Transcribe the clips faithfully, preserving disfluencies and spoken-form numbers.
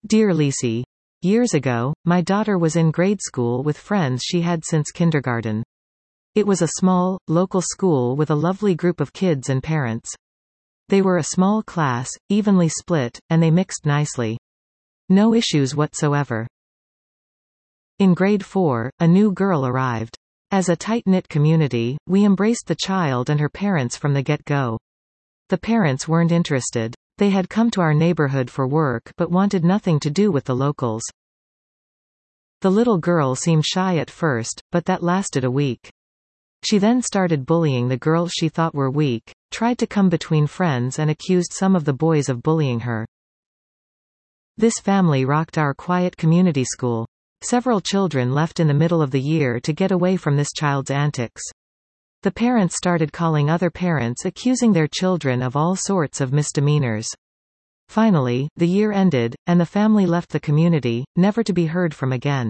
Dear Lisi, years ago, my daughter was in grade school with friends she had since kindergarten. It was a small, local school with a lovely group of kids and parents. They were a small class, evenly split, and they mixed nicely. No issues whatsoever. In grade four, a new girl arrived. As a tight-knit community, we embraced the child and her parents from the get-go. The parents weren't interested. They had come to our neighborhood for work but wanted nothing to do with the locals. The little girl seemed shy at first, but that lasted a week. She then started bullying the girls she thought were weak, tried to come between friends and accused some of the boys of bullying her. This family rocked our quiet community school. Several children left in the middle of the year to get away from this child's antics. The parents started calling other parents, accusing their children of all sorts of misdemeanors. Finally, the year ended, and the family left the community, never to be heard from again.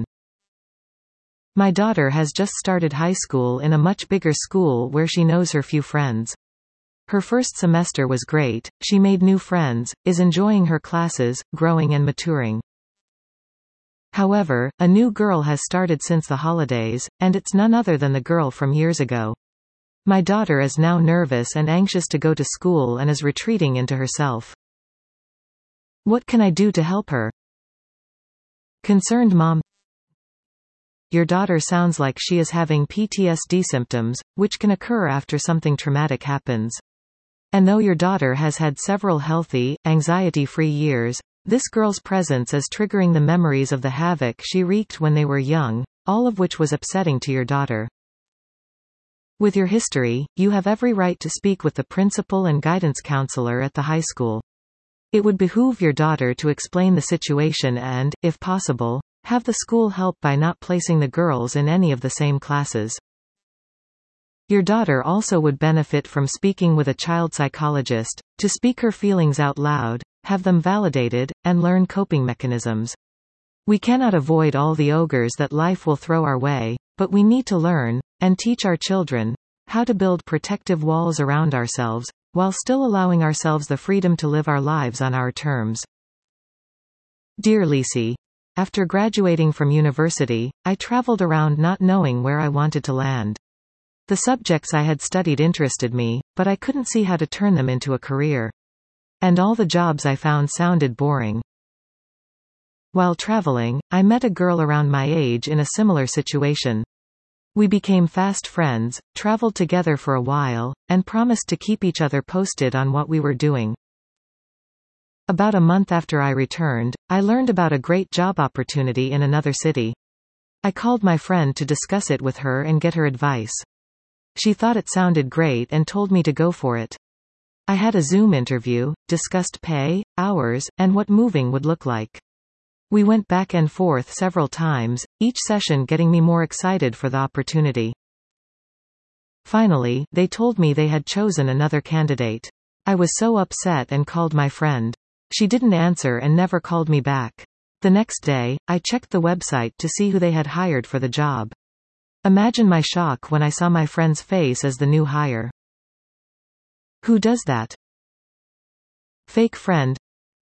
My daughter has just started high school in a much bigger school where she knows her few friends. Her first semester was great, she made new friends, is enjoying her classes, growing and maturing. However, a new girl has started since the holidays, and it's none other than the girl from years ago. My daughter is now nervous and anxious to go to school and is retreating into herself. What can I do to help her? Concerned mom. Your daughter sounds like she is having P T S D symptoms, which can occur after something traumatic happens. And though your daughter has had several healthy, anxiety-free years, this girl's presence is triggering the memories of the havoc she wreaked when they were young, all of which was upsetting to your daughter. With your history, you have every right to speak with the principal and guidance counselor at the high school. It would behoove your daughter to explain the situation and, if possible, have the school help by not placing the girls in any of the same classes. Your daughter also would benefit from speaking with a child psychologist, to speak her feelings out loud, have them validated, and learn coping mechanisms. We cannot avoid all the ogres that life will throw our way, but we need to learn, and teach our children, how to build protective walls around ourselves, while still allowing ourselves the freedom to live our lives on our terms. Dear Lisi, after graduating from university, I traveled around not knowing where I wanted to land. The subjects I had studied interested me, but I couldn't see how to turn them into a career. And all the jobs I found sounded boring. While traveling, I met a girl around my age in a similar situation. We became fast friends, traveled together for a while, and promised to keep each other posted on what we were doing. About a month after I returned, I learned about a great job opportunity in another city. I called my friend to discuss it with her and get her advice. She thought it sounded great and told me to go for it. I had a Zoom interview, discussed pay, hours, and what moving would look like. We went back and forth several times, each session getting me more excited for the opportunity. Finally, they told me they had chosen another candidate. I was so upset and called my friend. She didn't answer and never called me back. The next day, I checked the website to see who they had hired for the job. Imagine my shock when I saw my friend's face as the new hire. Who does that? Fake friend.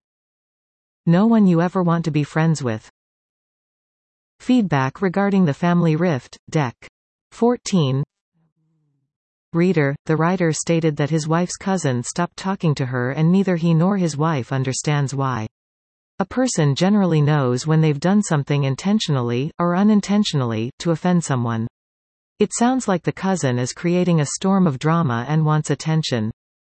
No one you ever want to be friends with. Feedback regarding the family rift, Deck fourteen. Reader, the writer stated that his wife's cousin stopped talking to her and neither he nor his wife understands why. A person generally knows when they've done something intentionally, or unintentionally, to offend someone. It sounds like the cousin is creating a storm of drama and wants attention.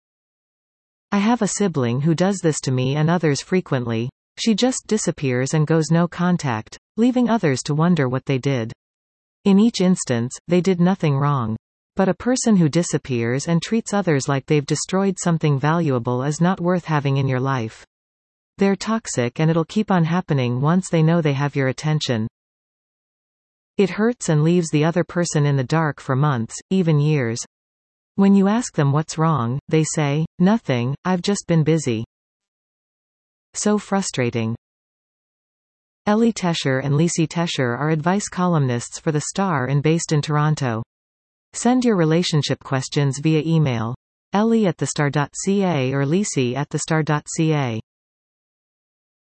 I have a sibling who does this to me and others frequently. She just disappears and goes no contact, leaving others to wonder what they did. In each instance, they did nothing wrong. But a person who disappears and treats others like they've destroyed something valuable is not worth having in your life. They're toxic and it'll keep on happening once they know they have your attention. It hurts and leaves the other person in the dark for months, even years. When you ask them what's wrong, they say, "Nothing, I've just been busy." So frustrating. Ellie Tesher and Lisi Tesher are advice columnists for The Star and based in Toronto. Send your relationship questions via email. Ellie at the star dot c a or Lisi at the star dot c a.